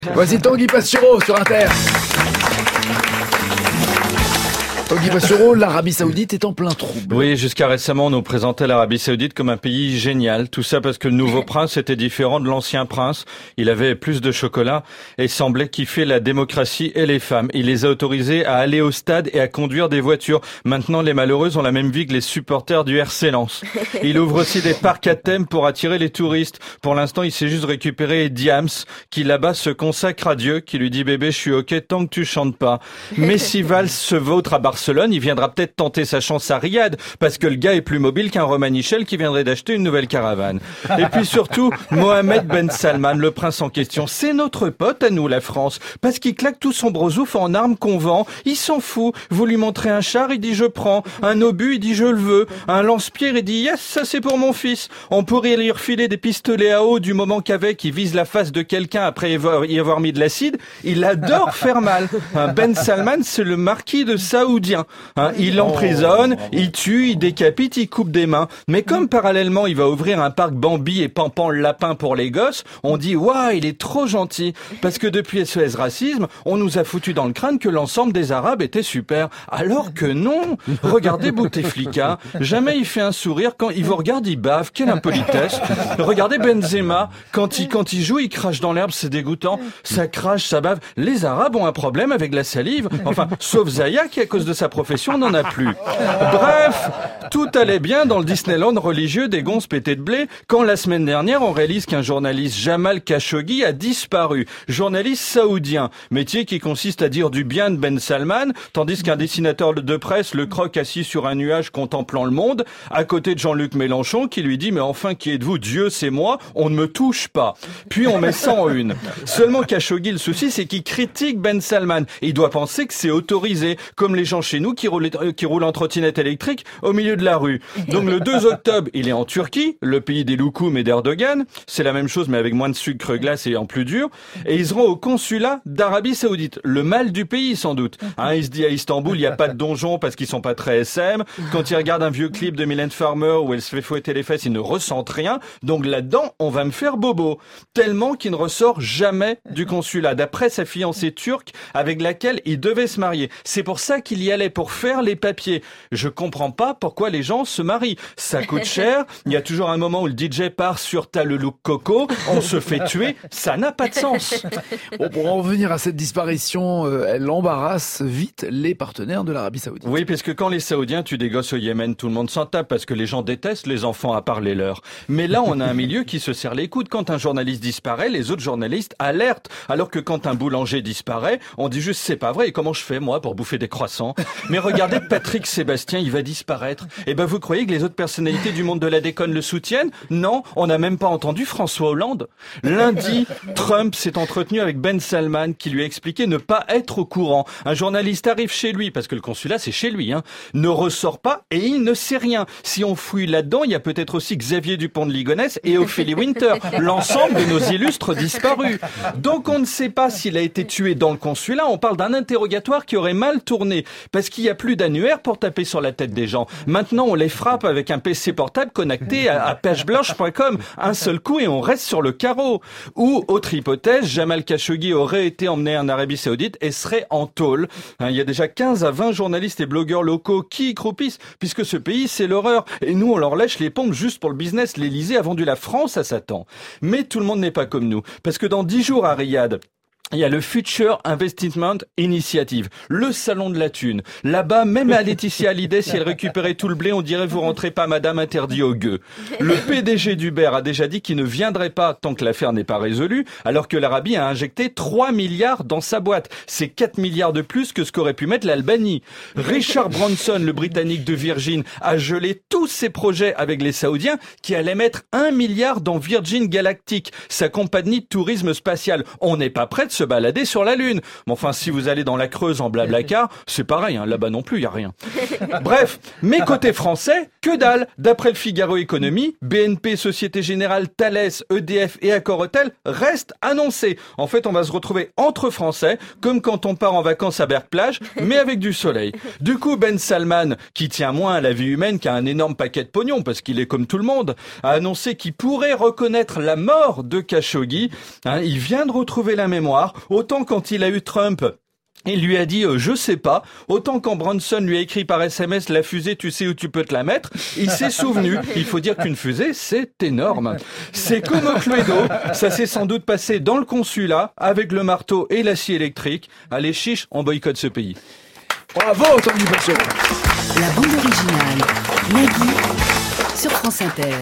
Voici Tanguy Pastureau sur Inter. Tanguy Pastureau, l'Arabie Saoudite est en plein trouble. Oui, jusqu'à récemment, on nous présentait l'Arabie Saoudite comme un pays génial. Tout ça parce que le nouveau prince était différent de l'ancien prince. Il avait plus de chocolat et semblait kiffer la démocratie et les femmes. Il les a autorisés à aller au stade et à conduire des voitures. Maintenant, les malheureuses ont la même vie que les supporters du RC Lens. Il ouvre aussi des parcs à thème pour attirer les touristes. Pour l'instant, il s'est juste récupéré Diams, qui là-bas se consacre à Dieu, qui lui dit « Bébé, je suis ok tant que tu chantes pas ». Mais si Valls se vautre à Barcelone, il viendra peut-être tenter sa chance à Riyad, parce que le gars est plus mobile qu'un Romanichel qui viendrait d'acheter une nouvelle caravane. Et puis surtout, Mohamed Ben Salman, le prince en question, c'est notre pote à nous, la France, parce qu'il claque tout son brosouf en armes qu'on vend. Il s'en fout. Vous lui montrez un char, il dit je prends. Un obus, il dit je le veux. Un lance-pierre, il dit yes, ça c'est pour mon fils. On pourrait lui refiler des pistolets à eau du moment qu'avec, il vise la face de quelqu'un après y avoir mis de l'acide. Il adore faire mal. Ben Salman, c'est le marquis de Saoudien. Il emprisonne, il tue, il décapite, il coupe des mains. Mais comme parallèlement, il va ouvrir un parc Bambi et Pampan le lapin pour les gosses, on dit « Waouh, il est trop gentil !» Parce que depuis SOS Racisme, on nous a foutu dans le crâne que l'ensemble des Arabes était super. Alors que non. Regardez Bouteflika, jamais il fait un sourire. Quand il vous regarde, il bave. Quelle impolitesse. Regardez Benzema, quand il joue, il crache dans l'herbe, c'est dégoûtant. Ça crache, ça bave. Les Arabes ont un problème avec la salive. Enfin, sauf Zaya qui, à cause de sa profession, n'en a plus. Bref, tout allait bien dans le Disneyland religieux des gonzes pétés de blé quand la semaine dernière on réalise qu'un journaliste, Jamal Khashoggi, a disparu. Journaliste saoudien, métier qui consiste à dire du bien de Ben Salman, tandis qu'un dessinateur de presse le croque assis sur un nuage contemplant le monde, à côté de Jean-Luc Mélenchon qui lui dit « Mais enfin, qui êtes-vous? Dieu, c'est moi, on ne me touche pas. » Puis on met ça en une. Seulement Khashoggi, le souci, c'est qu'il critique Ben Salman. Il doit penser que c'est autorisé, comme les gens chez nous qui roulent en trottinette électrique au milieu de la rue. Donc le 2 octobre, il est en Turquie, le pays des loukoums et d'Erdogan. C'est la même chose mais avec moins de sucre glace et en plus dur. Et il se rend au consulat d'Arabie Saoudite. Le mal du pays sans doute. Il se dit à Istanbul, il n'y a pas de donjon parce qu'ils sont pas très SM. Quand il regarde un vieux clip de Mylène Farmer où elle se fait fouetter les fesses, il ne ressent rien. Donc là-dedans, on va me faire bobo. Tellement qu'il ne ressort jamais du consulat. D'après sa fiancée turque avec laquelle il devait se marier. C'est pour ça qu'il y allait pour faire les papiers. Je comprends pas pourquoi les gens se marient. Ça coûte cher. Il y a toujours un moment où le DJ part sur T'as le look coco. On se fait tuer. Ça n'a pas de sens. Bon, pour en revenir à cette disparition, elle embarrasse vite les partenaires de l'Arabie Saoudite. Oui, parce que quand les Saoudiens tuent des gosses au Yémen, tout le monde s'en tape parce que les gens détestent les enfants à part les leurs. Mais là, on a un milieu qui se serre les coudes. Quand un journaliste disparaît, les autres journalistes alertent. Alors que quand un boulanger disparaît, on dit juste c'est pas vrai. Et comment je fais, moi, pour bouffer des croissants? Mais regardez Patrick Sébastien, il va disparaître. Eh ben, vous croyez que les autres personnalités du monde de la déconne le soutiennent? Non, on n'a même pas entendu François Hollande. Lundi, Trump s'est entretenu avec Ben Salman qui lui a expliqué ne pas être au courant. Un journaliste arrive chez lui, parce que le consulat c'est chez lui, ne ressort pas et il ne sait rien. Si on fouille là-dedans, il y a peut-être aussi Xavier Dupont de Ligonnès et Ophélie Winter, l'ensemble de nos illustres disparus. Donc on ne sait pas s'il a été tué dans le consulat, on parle d'un interrogatoire qui aurait mal tourné, parce qu'il n'y a plus d'annuaire pour taper sur la tête des gens. Maintenant on les frappe avec un PC portable connecté à pageblanche.com, un seul coup et on reste sur le carreau. Ou, autre hypothèse, Jamal Khashoggi aurait été emmené en Arabie Saoudite et serait en tôle. Il y a déjà 15 à 20 journalistes et blogueurs locaux qui y croupissent, puisque ce pays, c'est l'horreur. Et nous, on leur lèche les pompes juste pour le business. L'Élysée a vendu la France à Satan. Mais tout le monde n'est pas comme nous. Parce que dans 10 jours à Riyad, il y a le Future Investment Initiative, le salon de la thune. Là-bas, même à Laetitia Hallyday, si elle récupérait tout le blé, on dirait vous rentrez pas madame, interdit au gueux. Le PDG d'Uber a déjà dit qu'il ne viendrait pas tant que l'affaire n'est pas résolue, alors que l'Arabie a injecté 3 milliards dans sa boîte. C'est 4 milliards de plus que ce qu'aurait pu mettre l'Albanie. Richard Branson, le Britannique de Virgin, a gelé tous ses projets avec les Saoudiens qui allaient mettre 1 milliard dans Virgin Galactic, sa compagnie de tourisme spatial. On n'est pas prêt de se balader sur la Lune. Mais enfin, si vous allez dans la Creuse en blablacar, c'est pareil, là-bas non plus, il y a rien. Bref, mais côté français, que dalle. D'après le Figaro Économie, BNP, Société Générale, Thales, EDF et Accor-Hôtel restent annoncés. En fait, on va se retrouver entre Français, comme quand on part en vacances à Berck-Plage, mais avec du soleil. Du coup, Ben Salman, qui tient moins à la vie humaine qu'à un énorme paquet de pognon, parce qu'il est comme tout le monde, a annoncé qu'il pourrait reconnaître la mort de Khashoggi. Il vient de retrouver la mémoire. bizarre. Autant quand il a eu Trump, il lui a dit je sais pas, autant quand Branson lui a écrit par SMS la fusée, tu sais où tu peux te la mettre, il s'est souvenu. Il faut dire qu'une fusée, c'est énorme. C'est comme au Cluedo, ça s'est sans doute passé dans le consulat avec le marteau et la scie électrique. Allez chiche, on boycotte ce pays. Bravo Tanguy Boisseau. La bande originale, Nagui, sur France Inter.